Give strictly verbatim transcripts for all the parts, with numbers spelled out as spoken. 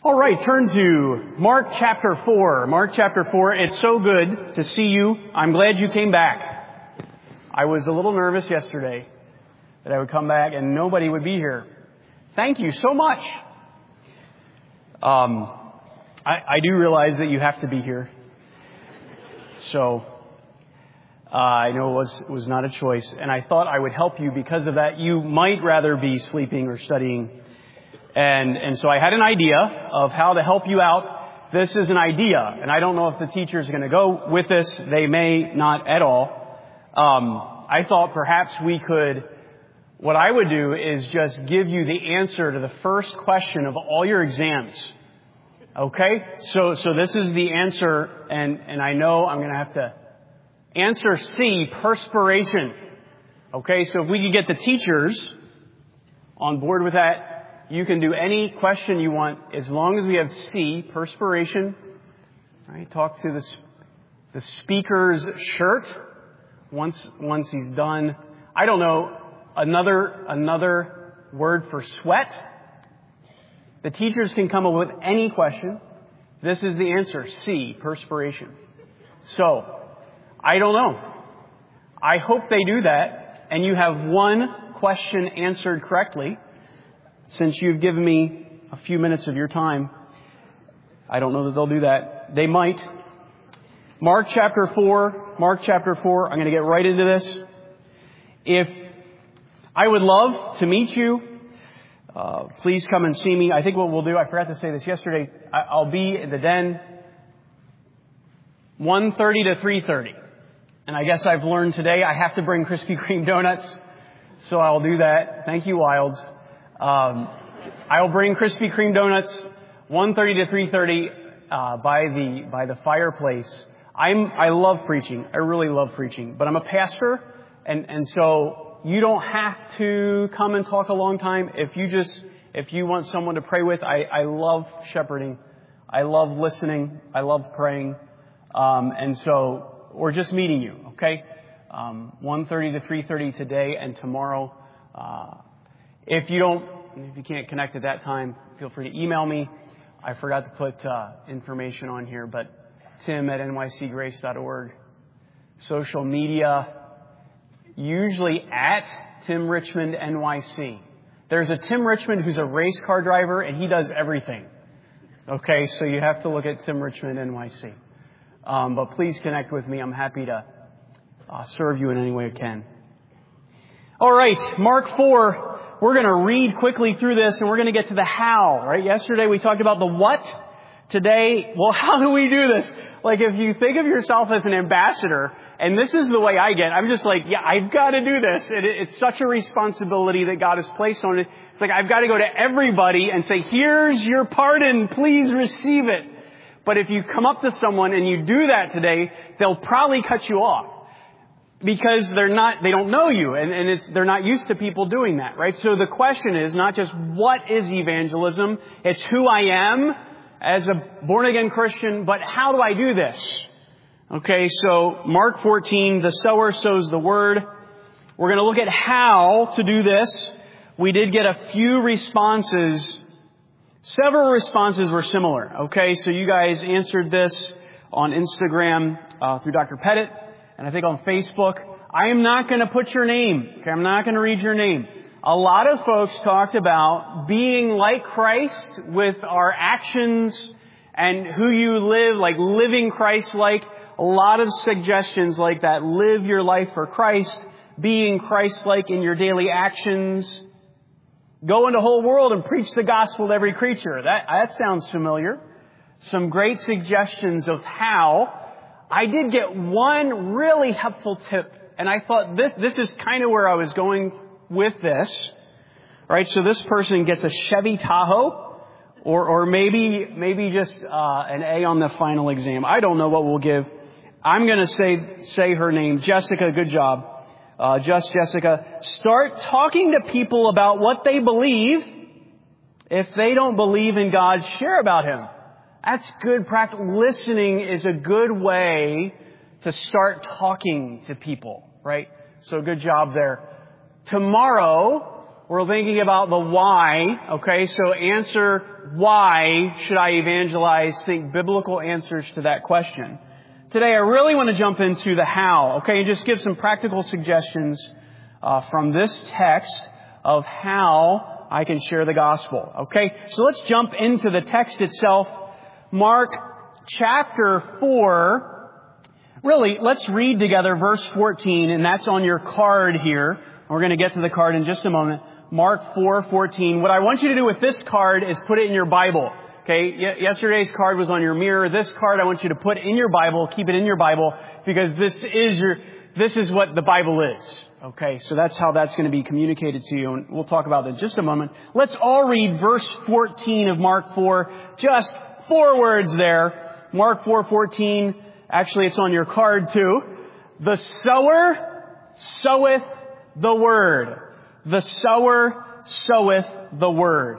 All right, turn to Mark chapter four. Mark chapter four. It's so good to see you. I'm glad you came back. I was a little nervous yesterday that I would come back and nobody would be here. Thank you so much. Um, I, I do realize that you have to be here. So uh, I know it was, it was not a choice. And I thought I would help you because of that. You might rather be sleeping or studying. And, and so I had an idea of how to help you out. This is an idea, and I don't know if the teacher is going to go with this. They may not at all. Um, I thought perhaps we could, what I would do is just give you the answer to the first question of all your exams. Okay? So, so this is the answer, and, and I know I'm going to have to answer C, perspiration. Okay? So if we could get the teachers on board with that, you can do any question you want as long as we have C, perspiration. Right? Talk to the the speaker's shirt once once he's done. I don't know, another another word for sweat. The teachers can come up with any question. This is the answer, C, perspiration. So, I don't know. I hope they do that and you have one question answered correctly. Since you've given me a few minutes of your time, I don't know that they'll do that. They might. Mark chapter four, Mark chapter four, I'm going to get right into this. If I would love to meet you, uh, please come and see me. I think what we'll do, I forgot to say this yesterday, I'll be at the den one thirty to three thirty. And I guess I've learned today I have to bring Krispy Kreme donuts, so I'll do that. Thank you, Wilds. Um, I'll bring Krispy Kreme donuts one thirty to three thirty uh, by the by the fireplace. I'm I love preaching. I really love preaching, but I'm a pastor, and and so you don't have to come and talk a long time. If you just if you want someone to pray with, I I love shepherding. I love listening. I love praying, um, and so we're just meeting you. Okay, um, one thirty to three thirty today and tomorrow. Uh, If you don't, if you can't connect at that time, feel free to email me. I forgot to put uh, information on here, but Tim at N Y C grace dot org. Social media, usually at Tim Richmond N Y C. There's a Tim Richmond who's a race car driver, and he does everything. Okay, so you have to look at Tim Richmond N Y C. Um, but please connect with me. I'm happy to uh, serve you in any way I can. All right, Mark four. We're going to read quickly through this and we're going to get to the how, right? Yesterday we talked about the what. Today, well, how do we do this? Like if you think of yourself as an ambassador, and this is the way I get, I'm just like, yeah, I've got to do this. It, it's such a responsibility that God has placed on it. It's like I've got to go to everybody and say, here's your pardon, please receive it. But if you come up to someone and you do that today, they'll probably cut you off. Because they're not, they don't know you, and, and it's, they're not used to people doing that, right? So the question is not just what is evangelism, it's who I am as a born-again Christian, but how do I do this? Okay, so Mark fourteen, the sower sows the word. We're going to look at how to do this. We did get a few responses. Several responses were similar, okay? So you guys answered this on Instagram uh, through Doctor Pettit. And I think on Facebook, I am not going to put your name. Okay, I'm not going to read your name. A lot of folks talked about being like Christ with our actions and who you live, like living Christ-like. A lot of suggestions like that. Live your life for Christ, being Christ-like in your daily actions. Go into the whole world and preach the gospel to every creature. That, that sounds familiar. Some great suggestions of how. I did get one really helpful tip, and I thought this this is kind of where I was going with this. All right, so this person gets a Chevy Tahoe, or or maybe maybe just uh, an A on the final exam. I don't know what we'll give. I'm going to say say her name, Jessica. Good job, uh, just Jessica. Start talking to people about what they believe. If they don't believe in God, share about Him. That's good practice. Listening is a good way to start talking to people, right? So good job there. Tomorrow, we're thinking about the why. Okay, so answer why should I evangelize? Think biblical answers to that question. Today I really want to jump into the how, okay, and just give some practical suggestions uh, from this text of how I can share the gospel, okay? So let's jump into the text itself. Mark chapter four. Really, let's read together verse fourteen, and that's on your card here. We're going to get to the card in just a moment. Mark four fourteen. What I want you to do with this card is put it in your Bible. Okay, y- yesterday's card was on your mirror. This card I want you to put in your Bible, keep it in your Bible, because this is your, this is what the Bible is. Okay, so that's how that's going to be communicated to you, and we'll talk about that in just a moment. Let's all read verse fourteen of Mark four. Just four words there. Mark four fourteen. Actually, it's on your card too. The sower soweth the word. The sower soweth the word.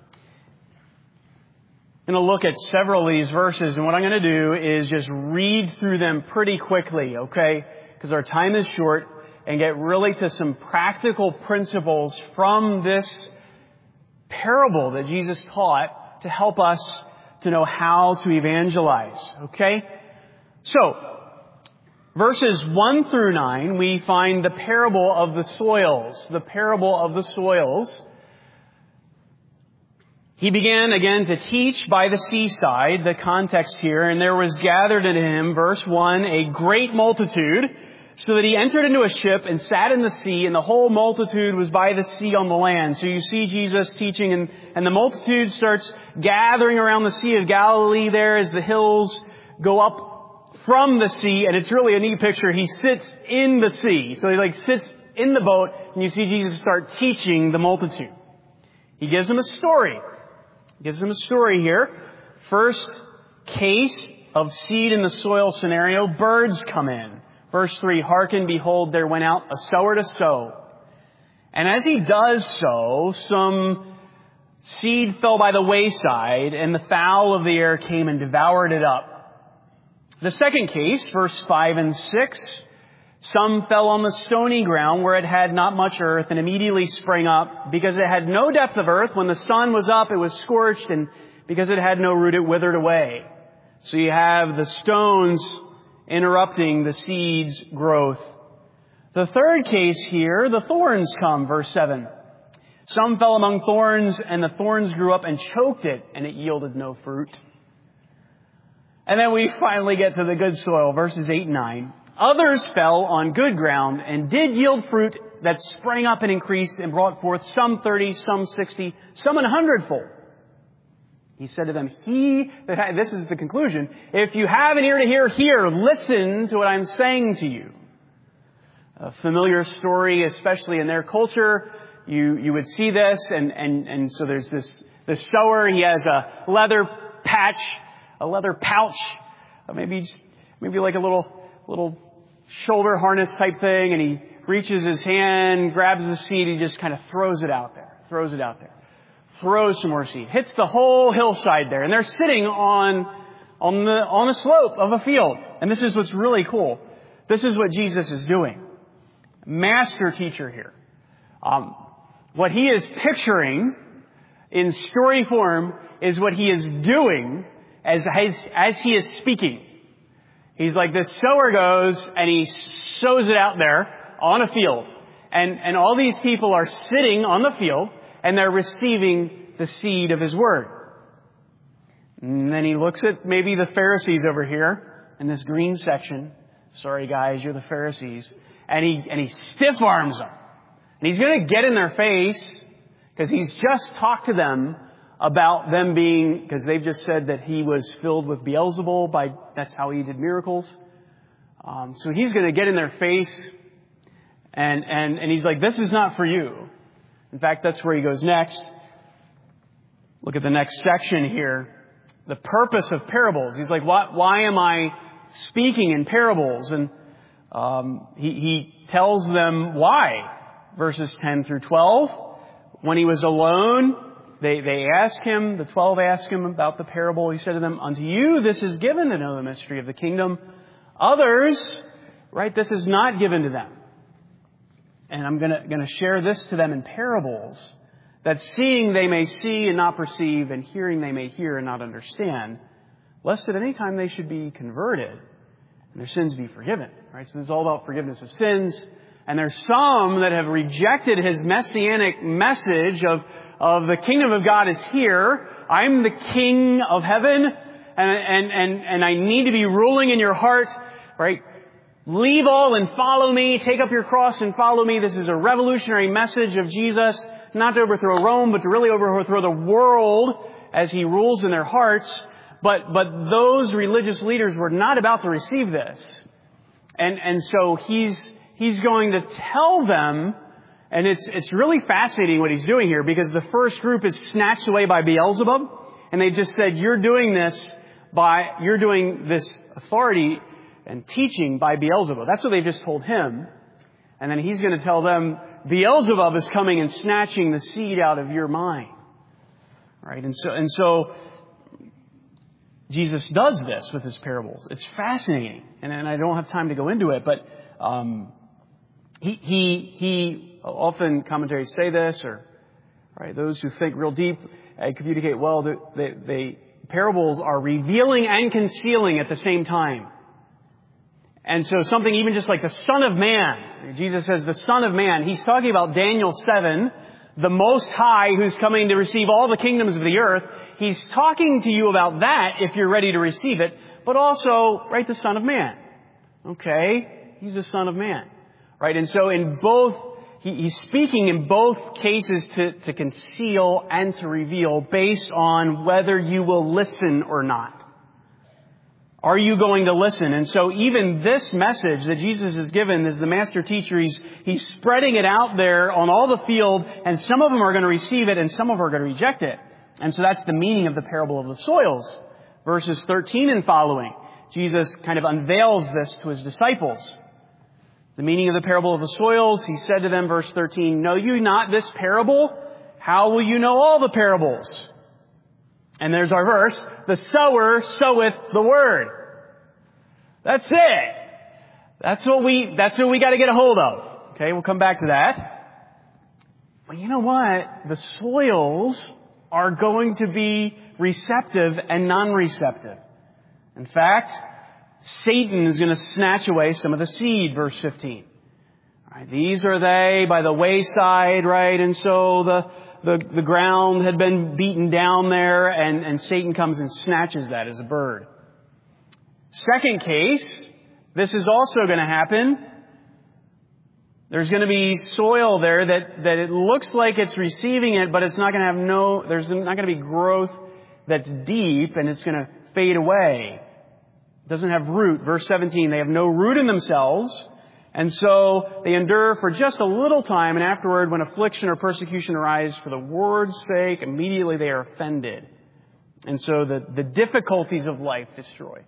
I'm going to look at several of these verses, and what I'm going to do is just read through them pretty quickly, okay? Because our time is short, and get really to some practical principles from this parable that Jesus taught to help us to know how to evangelize, okay? So, verses one through nine, we find the parable of the soils. The parable of the soils. He began again to teach by the seaside, the context here, and there was gathered unto him, verse one, a great multitude, so that he entered into a ship and sat in the sea, and the whole multitude was by the sea on the land. So you see Jesus teaching, and, and the multitude starts gathering around the Sea of Galilee there as the hills go up from the sea, and it's really a neat picture. He sits in the sea. So he like sits in the boat, and you see Jesus start teaching the multitude. He gives them a story. He gives them a story here. First case of seed in the soil scenario, birds come in. Verse three, hearken, behold, there went out a sower to sow. And as he does so, some seed fell by the wayside, and the fowl of the air came and devoured it up. The second case, verse five and six, some fell on the stony ground where it had not much earth and immediately sprang up. Because it had no depth of earth, when the sun was up, it was scorched, and because it had no root, it withered away. So you have the stones interrupting the seed's growth. The third case here, the thorns come, verse seven. Some fell among thorns, and the thorns grew up and choked it, and it yielded no fruit. And then we finally get to the good soil, verses eight and nine. Others fell on good ground and did yield fruit that sprang up and increased and brought forth some thirty, some sixty, some an hundredfold. He said to them, he that had, this is the conclusion, if you have an ear to hear, hear, listen to what I'm saying to you. A familiar story, especially in their culture. You, you would see this, and, and, and so there's this, this sower, he has a leather patch, a leather pouch, maybe, maybe like a little, little shoulder harness type thing, and he reaches his hand, grabs the seed, he just kind of throws it out there, throws it out there, throws some more seed, hits the whole hillside there, and they're sitting on, on the, on the slope of a field. And this is what's really cool. This is what Jesus is doing. Master teacher here. Um, what he is picturing in story form is what he is doing as, as, as he is speaking. He's like, this sower goes and he sows it out there on a field. And, and all these people are sitting on the field and they're receiving the seed of his word. And then he looks at maybe the Pharisees over here in this green section. Sorry guys, you're the Pharisees. And he, and he stiff arms them. And he's going to get in their face because he's just talked to them about them being, because they've just said that he was filled with Beelzebul, by, that's how he did miracles. Um, so he's going to get in their face and, and, and he's like, this is not for you. In fact, that's where he goes next. Look at the next section here. The purpose of parables. He's like, why, why am I speaking in parables? And um, he, he tells them why. Verses ten through twelve. When he was alone, They, they ask him, the twelve ask him about the parable. He said to them, unto you this is given to know the mystery of the kingdom. Others, right, this is not given to them. And I'm gonna, gonna share this to them in parables, that seeing they may see and not perceive, and hearing they may hear and not understand, lest at any time they should be converted and their sins be forgiven. Right? So this is all about forgiveness of sins. And there's some that have rejected his messianic message of, of the kingdom of God is here. I'm the king of heaven, and, and, and, and I need to be ruling in your heart. Right? Leave all and follow me. Take up your cross and follow me. This is a revolutionary message of Jesus, not to overthrow Rome, but to really overthrow the world as he rules in their hearts. But, but those religious leaders were not about to receive this. And, and so he's, he's going to tell them, and it's, it's really fascinating what he's doing here, because the first group is snatched away by Beelzebub, and they just said, you're doing this by, you're doing this authority and teaching by Beelzebub. That's what they just told him. And then he's going to tell them, Beelzebub is coming and snatching the seed out of your mind. Right? And so, and so, Jesus does this with his parables. It's fascinating. And, and I don't have time to go into it, but, um, he, he, he, often commentaries say this, or, right, those who think real deep and communicate well, the, the, the parables are revealing and concealing at the same time. And so something even just like the Son of Man, Jesus says the Son of Man, he's talking about Daniel seven, the Most High who's coming to receive all the kingdoms of the earth. He's talking to you about that if you're ready to receive it, but also, right, the Son of Man. Okay? He's the Son of Man. Right? And so in both, he, he's speaking in both cases to, to conceal and to reveal based on whether you will listen or not. Are you going to listen? And so even this message that Jesus has given as the master teacher, he's, he's spreading it out there on all the field, and some of them are going to receive it and some of them are going to reject it. And so that's the meaning of the parable of the soils. Verses thirteen and following, Jesus kind of unveils this to his disciples. The meaning of the parable of the soils, he said to them, verse thirteen, know you not this parable? How will you know all the parables? And there's our verse, the sower soweth the word. That's it. That's what we, that's what we got to get a hold of. Okay, we'll come back to that. But you know what? The soils are going to be receptive and non-receptive. In fact, Satan is going to snatch away some of the seed, verse fifteen. All right, these are they by the wayside, right? And so the, the, the ground had been beaten down there, and, and Satan comes and snatches that as a bird. Second case, this is also going to happen. There's going to be soil there that, that it looks like it's receiving it, but it's not going to have no, there's not going to be growth that's deep, and it's going to fade away. It doesn't have root. Verse seventeen, they have no root in themselves, and so they endure for just a little time, and afterward, when affliction or persecution arise for the word's sake, immediately they are offended. And so the, the difficulties of life destroy.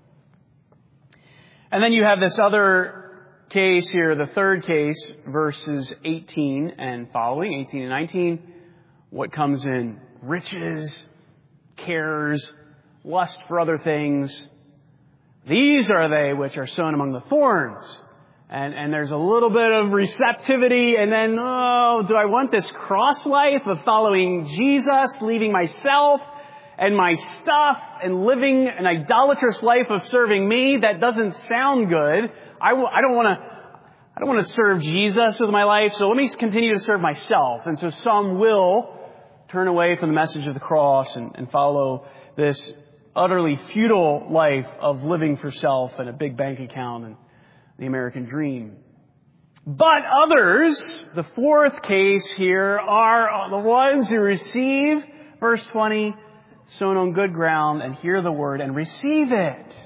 And then you have this other case here, the third case, verses eighteen and following, eighteen and nineteen. What comes in? Riches, cares, lust for other things. These are they which are sown among the thorns. And, and there's a little bit of receptivity, and then, oh, do I want this cross life of following Jesus, leaving myself and my stuff and living an idolatrous life of serving me? That doesn't sound good. I, w- I don't want to, I don't want to serve Jesus with my life, so let me continue to serve myself. And so some will turn away from the message of the cross and, and follow this utterly futile life of living for self and a big bank account and the American dream. But others, the fourth case here, are the ones who receive, verse twenty, sown on good ground and hear the word and receive it.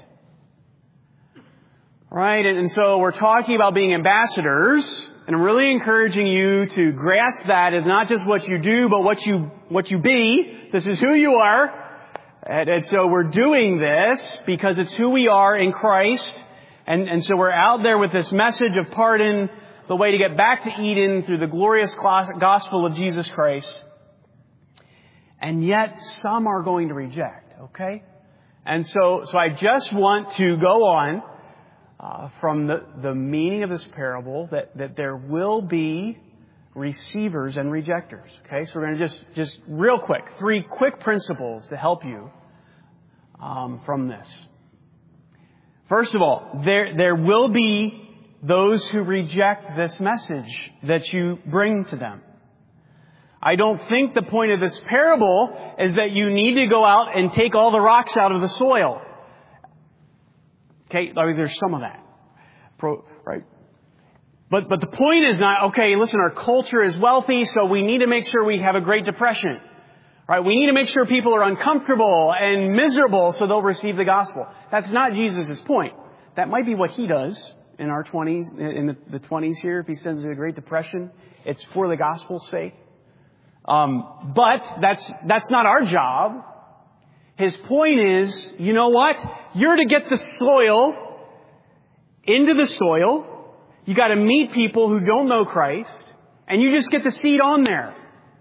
Right? And, and so we're talking about being ambassadors, and I'm really encouraging you to grasp that as not just what you do, but what you, what you be. This is who you are. And, and so we're doing this because it's who we are in Christ. And, and so we're out there with this message of pardon, the way to get back to Eden through the glorious gospel of Jesus Christ. And yet some are going to reject, okay? And so, so I just want to go on uh, from the, the meaning of this parable that, that there will be receivers and rejectors. Okay, so we're going to just, just real quick, three quick principles to help you um, from this. First of all, there, there will be those who reject this message that you bring to them. I don't think the point of this parable is that you need to go out and take all the rocks out of the soil. Okay, I mean, there's some of that. Pro, right? But, but the point is not, okay, listen, our culture is wealthy, so we need to make sure we have a Great Depression. Right? We need to make sure people are uncomfortable and miserable so they'll receive the gospel. That's not Jesus' point. That might be what he does in our twenties, in the, the twenties here, if he sends a Great Depression. It's for the gospel's sake. Um, but that's, that's not our job. His point is, you know what? You're to get the soil into the soil. You got to meet people who don't know Christ, and you just get the seed on there.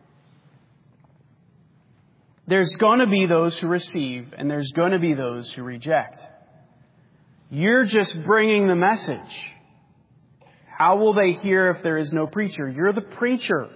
There's going to be those who receive, and there's going to be those who reject. You're just bringing the message. How will they hear if there is no preacher? You're the preacher.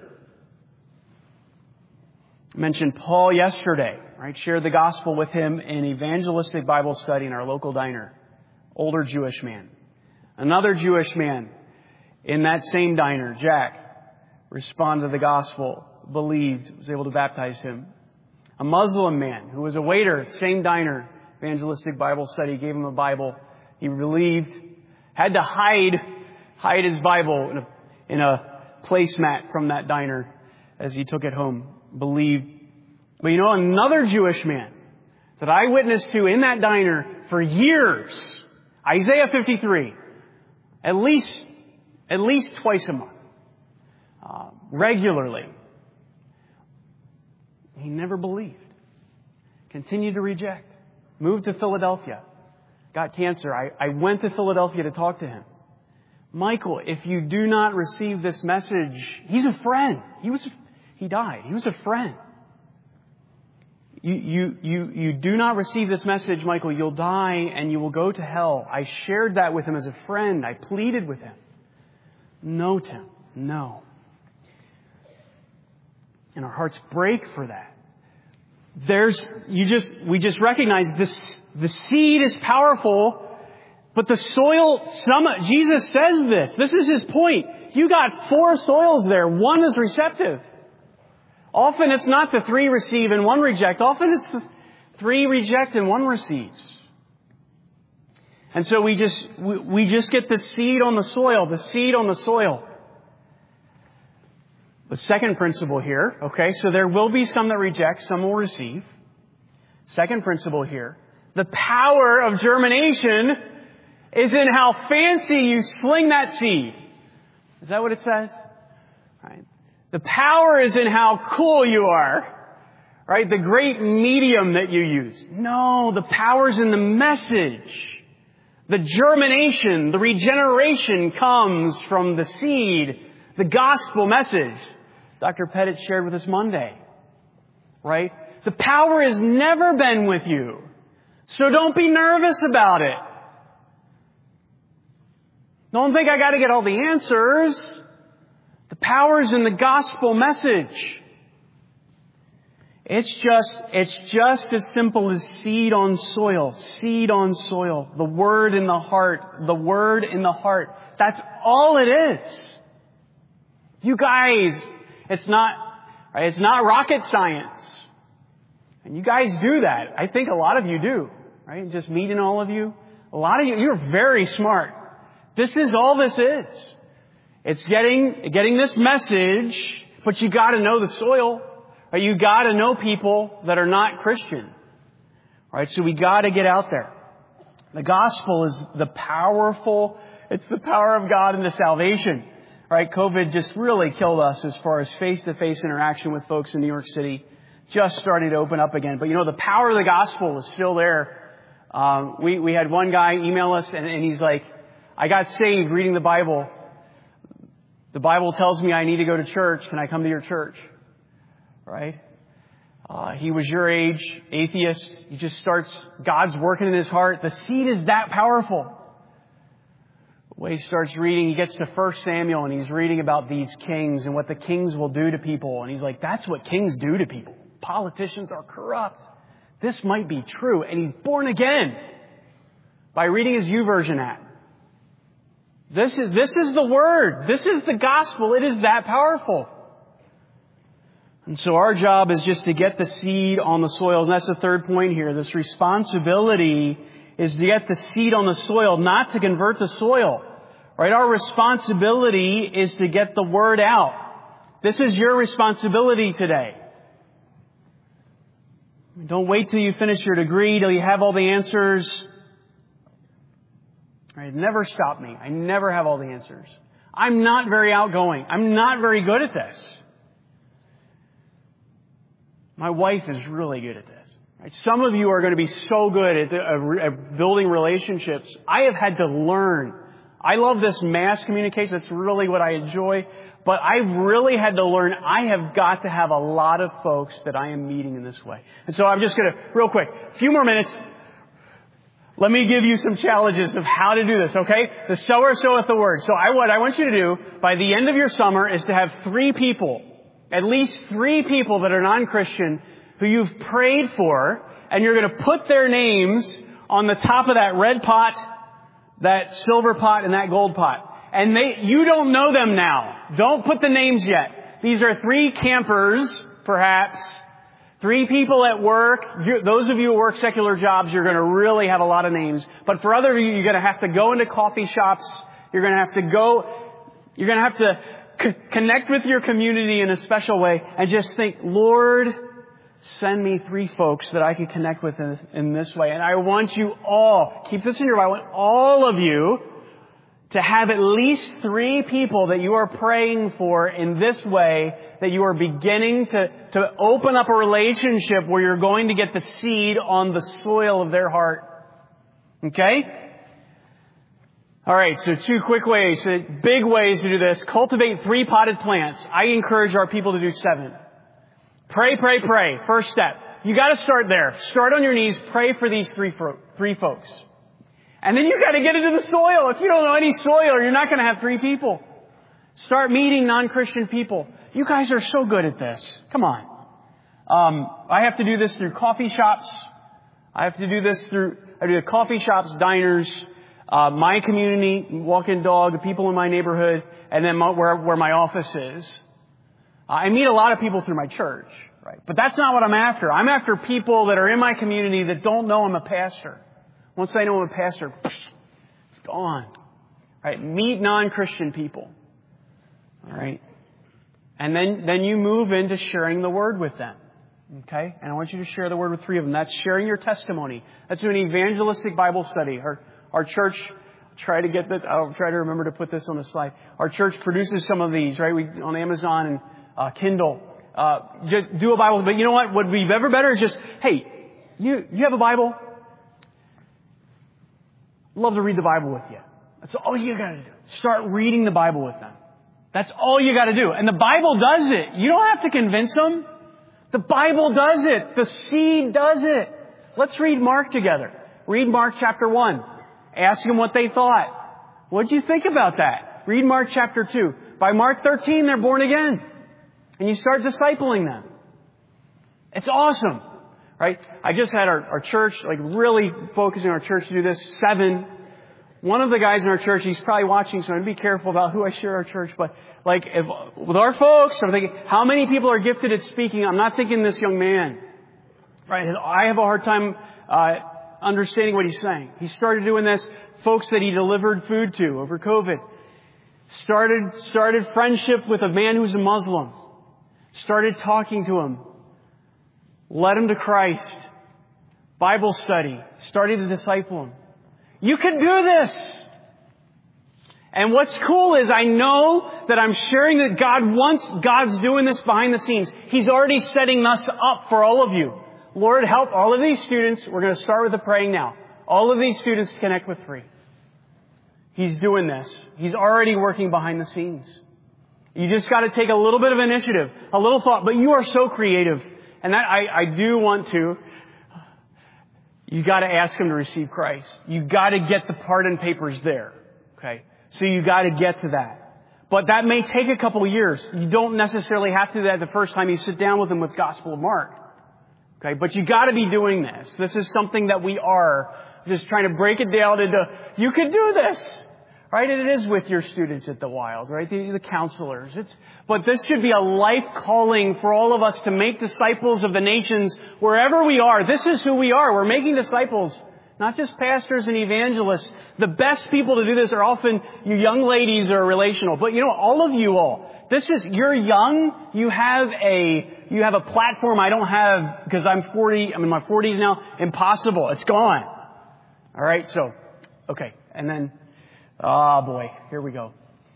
I mentioned Paul yesterday, right? Shared the gospel with him in evangelistic Bible study in our local diner. Older Jewish man. Another Jewish man in that same diner, Jack, responded to the gospel, believed, was able to baptize him. A Muslim man who was a waiter, same diner, evangelistic Bible study, gave him a Bible. He believed, had to hide, hide his Bible in a, in a placemat from that diner as he took it home. Believed. But you know, another Jewish man that I witnessed to in that diner for years, Isaiah fifty-three, at least, at least twice a month, uh, regularly. He never believed. Continued to reject. Moved to Philadelphia. Got cancer. I, I went to Philadelphia to talk to him. Michael, if you do not receive this message, he's a friend. He was, he died. He was a friend. You, you, you, you do not receive this message, Michael, you'll die and you will go to hell. I shared that with him as a friend. I pleaded with him. No, Tim. No. And our hearts break for that. There's, you just, we just recognize this, the seed is powerful, but the soil, some, Jesus says this. This is his point. You got four soils there. One is receptive. Often it's not the three receive and one reject. Often it's the three reject and one receives. And so we just, we, we just get the seed on the soil, the seed on the soil. The second principle here, okay, so there will be some that reject, some will receive. Second principle here, the power of germination is in how fancy you sling that seed. Is that what it says? Right. The power is in how cool you are. Right? The great medium that you use. No, the power's in the message. The germination, the regeneration comes from the seed, the gospel message. Doctor Pettit shared with us Monday. Right? The power has never been with you. So don't be nervous about it. Don't think I got to get all the answers. The power's in the gospel message. It's just, it's just as simple as seed on soil. Seed on soil. The word in the heart. The word in the heart. That's all it is. You guys, it's not, right, it's not rocket science. And you guys do that. I think a lot of you do. Right? Just meeting all of you. A lot of you, you're very smart. This is all this is. It's getting, getting this message, but you gotta know the soil. Right? You gotta know people that are not Christian. Right? So we gotta get out there. The gospel is the powerful, it's the power of God into salvation. Right? COVID just really killed us as far as face-to-face interaction with folks in New York City. Just starting to open up again. But you know, the power of the gospel is still there. Um, we, we had one guy email us and, and he's like, I got saved reading the Bible. The Bible tells me I need to go to church. Can I come to your church? Right? Uh, he was your age, atheist. He just starts, God's working in his heart. The seed is that powerful. Well, he starts reading, he gets to First Samuel and he's reading about these kings and what the kings will do to people. And he's like, that's what kings do to people. Politicians are corrupt. This might be true. And he's born again by reading his YouVersion app. This is, this is the Word. This is the gospel. It is that powerful. And so our job is just to get the seed on the soils. And that's the third point here. This responsibility is to get the seed on the soil, not to convert the soil. Right? Our responsibility is to get the Word out. This is your responsibility today. Don't wait till you finish your degree, till you have all the answers. Right? Never stop me. I never have all the answers. I'm not very outgoing. I'm not very good at this. My wife is really good at this. Right? Some of you are going to be so good at, the, uh, at building relationships. I have had to learn. I love this mass communication. That's really what I enjoy. But I've really had to learn I have got to have a lot of folks that I am meeting in this way. And so I'm just going to, real quick, a few more minutes. Let me give you some challenges of how to do this, okay? The sower soweth the word. So I, what I want you to do by the end of your summer is to have three people, at least three people that are non-Christian who you've prayed for, and you're going to put their names on the top of that red pot, that silver pot, and that gold pot. And they, you don't know them now. Don't put the names yet. These are three campers, perhaps. Three people at work. You, those of you who work secular jobs, you're going to really have a lot of names. But for other of you, you're going to have to go into coffee shops. You're going to have to go, you're going to have to c- connect with your community in a special way and just think, Lord, send me three folks that I can connect with in, in this way. And I want you all, keep this in your mind, I want all of you to have at least three people that you are praying for in this way, that you are beginning to, to open up a relationship where you're going to get the seed on the soil of their heart. Okay? All right, so two quick ways, big ways to do this. Cultivate three potted plants. I encourage our people to do seven. Pray, pray, pray. First step. You got to start there. Start on your knees. Pray for these three fro- three folks. And then you got to get into the soil. If you don't know any soil, you're not going to have three people. Start meeting non-Christian people. You guys are so good at this. Come on. Um, I have to do this through coffee shops. I have to do this through, I do the coffee shops, diners, uh, my community, walk-in dog, the people in my neighborhood, and then my, where, where my office is. I meet a lot of people through my church, right? But that's not what I'm after. I'm after people that are in my community that don't know I'm a pastor. Once they know I'm a pastor, it's gone. All right? Meet non-Christian people. All right? And then, then you move into sharing the word with them. Okay? And I want you to share the word with three of them. That's sharing your testimony. That's doing evangelistic Bible study. Our, our church, try to get this, I'll try to remember to put this on the slide. Our church produces some of these, right? We, on Amazon and uh, Kindle. Uh, just do a Bible. But you know what? What would be ever better is just, hey, you, you have a Bible? Love to read the Bible with you. That's all you got to do. Start reading the Bible with them. That's all you got to do. And the Bible does it. You don't have to convince them. The Bible does it. The seed does it. Let's read Mark together. Read Mark chapter one. Ask them what they thought. What did you think about that? Read Mark chapter two. By Mark thirteen, they're born again. And you start discipling them. It's awesome. Right? I just had our, our church, like really focusing our church to do this. Seven. One of the guys in our church, he's probably watching, so I'm going to be careful about who I share our church. But like, if, with our folks, I'm thinking, how many people are gifted at speaking? I'm not thinking this young man. Right? I have a hard time uh, understanding what he's saying. He started doing this. Folks that he delivered food to over COVID. Started, started friendship with a man who's a Muslim. Started talking to him. Led him to Christ. Bible study. Started to disciple him. You can do this. And what's cool is I know that I'm sharing that God wants, God's doing this behind the scenes. He's already setting us up for all of you. Lord, help all of these students. We're going to start with the praying now. All of these students connect with free. He's doing this. He's already working behind the scenes. You just got to take a little bit of initiative, a little thought, but you are so creative. And that I, I do want to. You got to ask him to receive Christ. You got to get the pardon papers there. Okay. So you got to get to that. But that may take a couple of years. You don't necessarily have to do that the first time you sit down with them with Gospel of Mark. Okay, but you got to be doing this. This is something that we are just trying to break it down into, you can do this. Right? And it is with your students at the Wilds, right? The, the counselors. It's, but this should be a life calling for all of us to make disciples of the nations wherever we are. This is who we are. We're making disciples, not just pastors and evangelists. The best people to do this are often you young ladies that are relational. But you know, all of you all, this is, you're young. You have a, you have a platform I don't have because I'm forty, I'm in my forties now. Impossible. It's gone. All right. So, okay. And then, oh boy, here we go.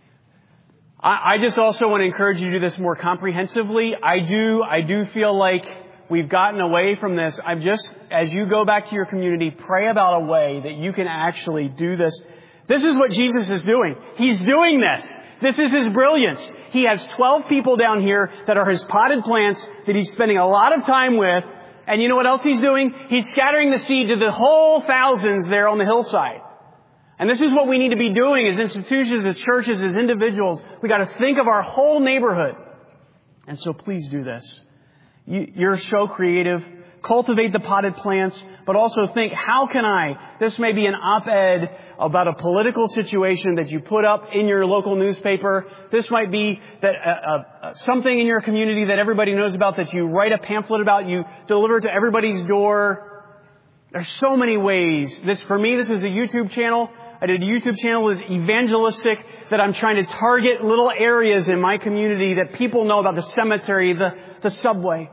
I, I just also want to encourage you to do this more comprehensively. I do, I do feel like we've gotten away from this. I've just, as you go back to your community, pray about a way that you can actually do this. This is what Jesus is doing. He's doing this. This is His brilliance. He has twelve people down here that are His potted plants that He's spending a lot of time with. And you know what else He's doing? He's scattering the seed to the whole thousands there on the hillside. And this is what we need to be doing as institutions, as churches, as individuals. We got to think of our whole neighborhood. And so please do this. You, you're so creative. Cultivate the potted plants, but also think, how can I? This may be an op-ed about a political situation that you put up in your local newspaper. This might be that uh, uh, something in your community that everybody knows about that you write a pamphlet about, you deliver to everybody's door. There's so many ways. This, for me, this was a YouTube channel. I did a YouTube channel that was evangelistic, that I'm trying to target little areas in my community that people know about, the cemetery, the, the subway.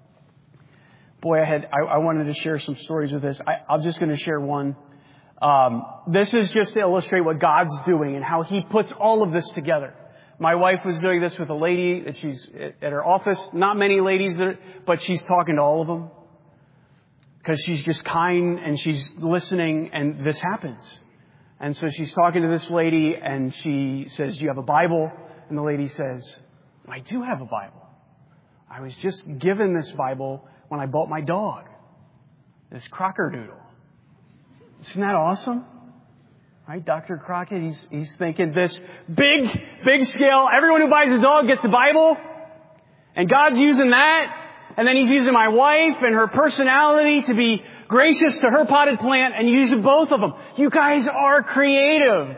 Boy, I had, I, I wanted to share some stories with this. I, I'm just going to share one. Um, this is just to illustrate what God's doing and how He puts all of this together. My wife was doing this with a lady that she's at her office. Not many ladies, that, but she's talking to all of them. Because she's just kind and she's listening, and this happens. And so she's talking to this lady and she says, "Do you have a Bible?" And the lady says, "I do have a Bible. I was just given this Bible when I bought my dog, this Crockerdoodle." Isn't that awesome? Right? Doctor Crockett, he's, he's thinking this big, big scale. Everyone who buys a dog gets a Bible. And God's using that. And then He's using my wife and her personality to be gracious to her potted plant, and use both of them. You guys are creative.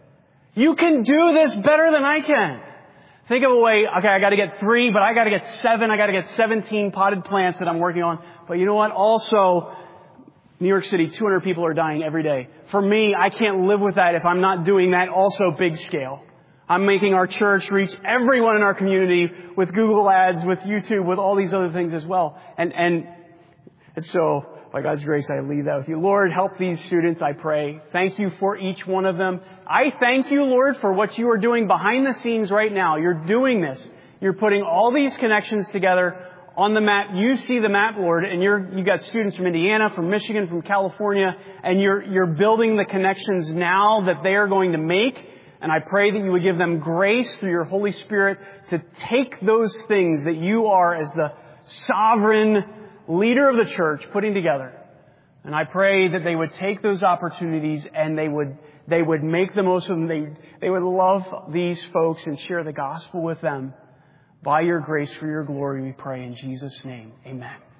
You can do this better than I can. Think of a way, okay, I got to get three, but I got to get seven. I got to get seventeen potted plants that I'm working on. But you know what? Also, New York City, two hundred people are dying every day. For me, I can't live with that if I'm not doing that also big scale. I'm making our church reach everyone in our community with Google Ads, with YouTube, with all these other things as well. And, and, and so, by God's grace, I leave that with you. Lord, help these students, I pray. Thank You for each one of them. I thank You, Lord, for what You are doing behind the scenes right now. You're doing this. You're putting all these connections together on the map. You see the map, Lord, and you're, you got students from Indiana, from Michigan, from California, and you're, you're building the connections now that they are going to make. And I pray that You would give them grace through Your Holy Spirit to take those things that You are as the sovereign leader of the church putting together. And I pray that they would take those opportunities and they would, they would make the most of them. They, they would love these folks and share the gospel with them. By Your grace, for Your glory, we pray in Jesus' name. Amen.